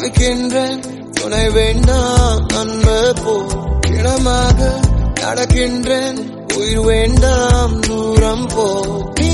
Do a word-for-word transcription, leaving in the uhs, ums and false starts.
தவிக்கின்றேன் துணை வேண்டாம் அன்பு போ இடமாக நடக்கின்றேன் உயிர் வேண்டாம் தூரம் போ